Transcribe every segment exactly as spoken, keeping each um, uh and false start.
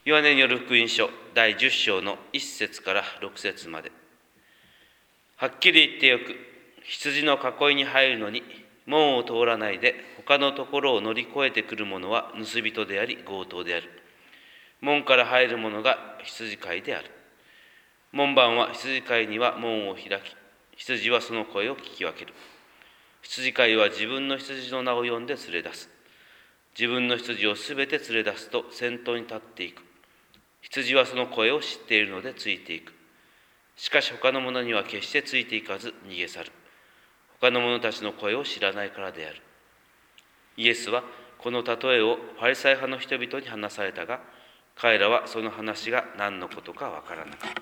ヨハネによる福音書だいじゅっ章のいっ節からろく節まで。はっきり言ってよく、羊の囲いに入るのに門を通らないで他のところを乗り越えてくる者は盗人であり強盗である。門から入る者が羊飼いである。門番は羊飼いには門を開き、羊はその声を聞き分ける。羊飼いは自分の羊の名を呼んで連れ出す。自分の羊をすべて連れ出すと先頭に立っていく。羊はその声を知っているのでついていく。しかし他の者には決してついていかず逃げ去る。他の者たちの声を知らないからである。イエスはこの例えをファリサイ派の人々に話されたが、彼らはその話が何のことかわからなかった。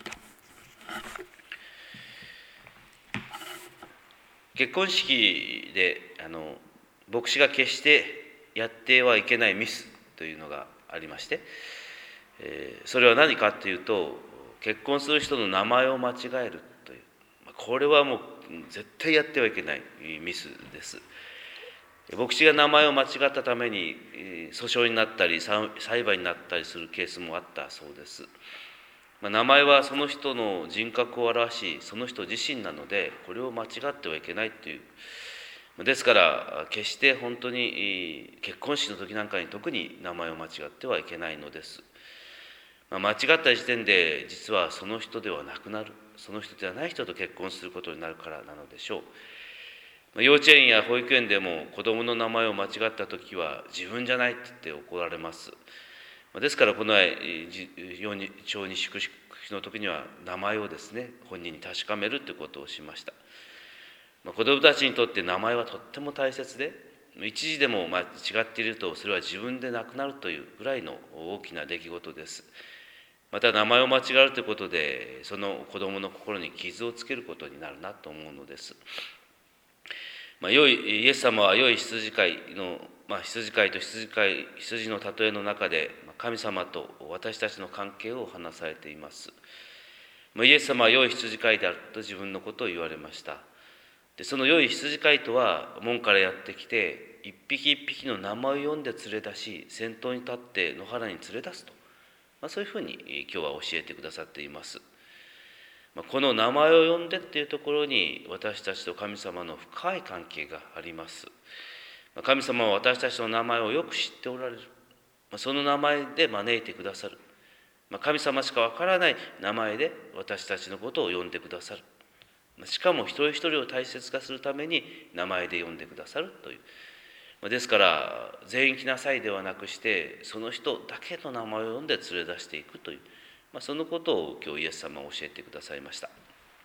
結婚式であの牧師が決してやってはいけないミスというのがありまして、えー、それは何かというと、結婚する人の名前を間違えるという、これはもう絶対やってはいけないミスです。牧師が名前を間違ったために訴訟になったり裁判になったりするケースもあったそうです。名前はその人の人格を表し、その人自身なので、これを間違ってはいけないという。ですから決して本当に結婚式の時なんかに特に名前を間違ってはいけないのです。間違った時点で実はその人ではなくなる、その人ではない人と結婚することになるからなのでしょう。幼稚園や保育園でも子供の名前を間違った時は自分じゃないって言って怒られます。ですからこの小児祝福の時には名前をですね、本人に確かめるということをしました。子供たちにとって名前はとっても大切で、一時でも間違っているとそれは自分でなくなるというぐらいの大きな出来事です。また名前を間違えるということで、その子供の心に傷をつけることになるなと思うのです。まあ、良いイエス様は良い羊飼いの、まあ、羊飼いと羊飼い羊の例えの中で神様と私たちの関係を話されています。まあ、イエス様は良い羊飼いであると自分のことを言われました。でその良い羊飼いとは、門からやってきて一匹一匹の名前を読んで連れ出し、先頭に立って野原に連れ出すと、まあ、そういうふうに今日は教えてくださっています。この名前を呼んでっていうところに私たちと神様の深い関係があります。神様は私たちの名前をよく知っておられる。その名前で招いてくださる。神様しかわからない名前で私たちのことを呼んでくださる。しかも一人一人を大切化するために名前で呼んでくださるという。ですから全員来なさいではなくして、その人だけの名前を呼んで連れ出していくという、まあ、そのことを今日イエス様は教えてくださいました。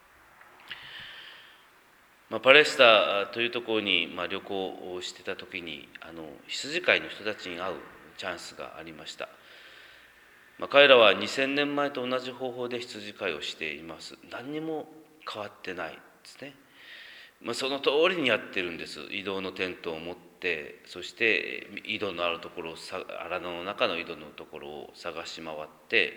まあ、パレスタというところに、まあ、旅行をしてた時にあの羊飼いの人たちに会うチャンスがありました。まあ、彼らはにせんねんまえと同じ方法で羊飼いをしています。何にも変わってないですね。まあ、その通りにやってるんです。移動のテントを持って、そして井戸のあるところを荒野の中の井戸のところを探し回って、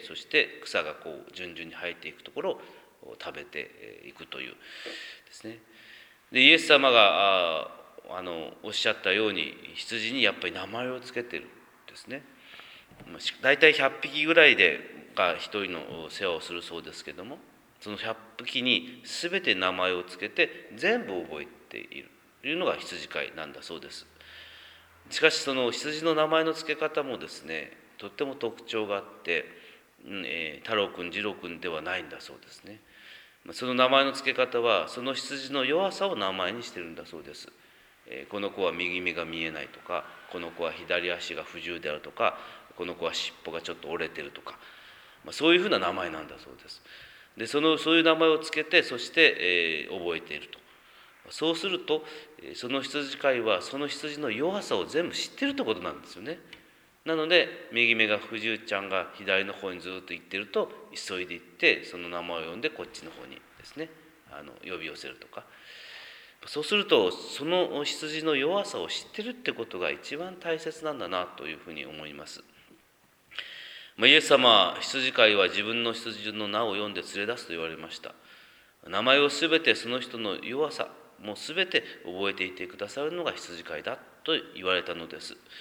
そして草がこう順々に生えていくところを食べていくというですね。でイエス様がああのおっしゃったように、羊にやっぱり名前をつけてるんですね。だいたいひゃっぴきぐらいでがひとりの世話をするそうですけども、そのひゃっぴきに全て名前をつけて全部覚えているというのが羊飼いなんだそうです。しかしその羊の名前の付け方もですね、とっても特徴があって、えー、太郎くん、次郎くんではないんだそうですね。その名前の付け方はその羊の弱さを名前にしてるんだそうです。えー、この子は右目が見えないとか、この子は左足が不自由であるとか、この子は尻尾がちょっと折れてるとか、まあ、そういうふうな名前なんだそうです。でそのそういう名前をつけて、そして、えー、覚えていると。そうするとその羊飼いはその羊の弱さを全部知ってるってことなんですよね。なので右目が不自由ちゃんが左の方にずっと行ってると、急いで行ってその名前を呼んでこっちの方にですね、あの呼び寄せるとか。そうするとその羊の弱さを知ってるってことが一番大切なんだなというふうに思います。イエス様は羊飼いは自分の羊の名を読んで連れ出すと言われました。名前をすべてその人の弱さもうすべて覚えていてくださるのが羊飼いだと言われたのです。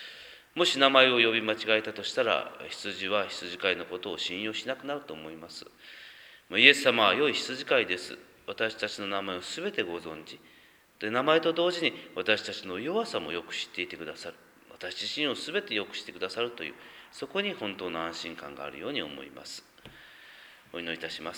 もし名前を呼び間違えたとしたら、羊は羊飼いのことを信用しなくなると思います。イエス様は良い羊飼いです。私たちの名前をすべてご存知。で、名前と同時に私たちの弱さもよく知っていてくださる。私自身をすべてよくしてくださるという、そこに本当の安心感があるように思います。お祈りいたします。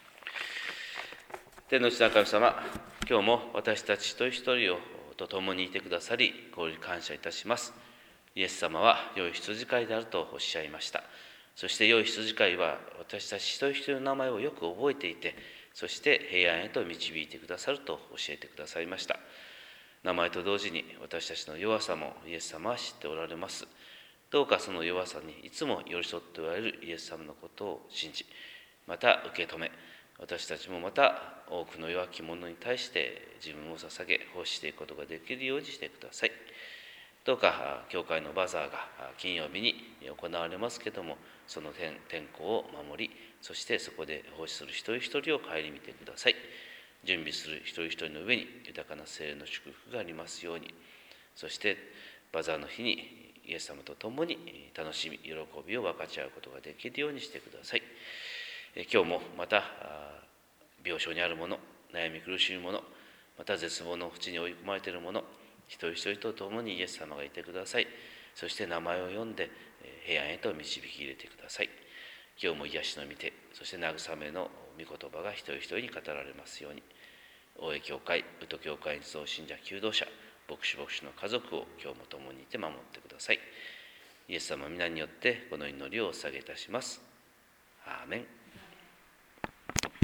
天の父なる神様、今日も私たち一人一人をと共にいてくださり、心に感謝いたします。イエス様は良い羊飼いであるとおっしゃいました。そして良い羊飼いは私たち一人一人の名前をよく覚えていて、そして平安へと導いてくださると教えてくださいました。名前と同時に私たちの弱さもイエス様は知っておられます。どうかその弱さにいつも寄り添っておられるイエス様のことを信じ、また受け止め、私たちもまた多くの弱き者に対して自分を捧げ奉仕していくことができるようにしてください。どうか教会のバザーが金曜日に行われますけども、その天天候を守り、そしてそこで奉仕する一人一人を顧みてください。準備する一人一人の上に豊かな聖霊の祝福がありますように。そしてバザーの日にイエス様と共に楽しみ、喜びを分かち合うことができるようにしてください。今日もまた病床にある者、悩み苦しむ者、また絶望の淵に追い込まれている者、一人一人と共にイエス様がいてください。そして名前を呼んで平安へと導き入れてください。今日も癒しの御手、そして慰めの御言葉が一人一人に語られますように。大江教会、宇都教会に集う信者求道者、牧師牧師の家族を今日も共にいて守ってください。イエス様皆によってこの祈りをお捧げいたします。アーメン。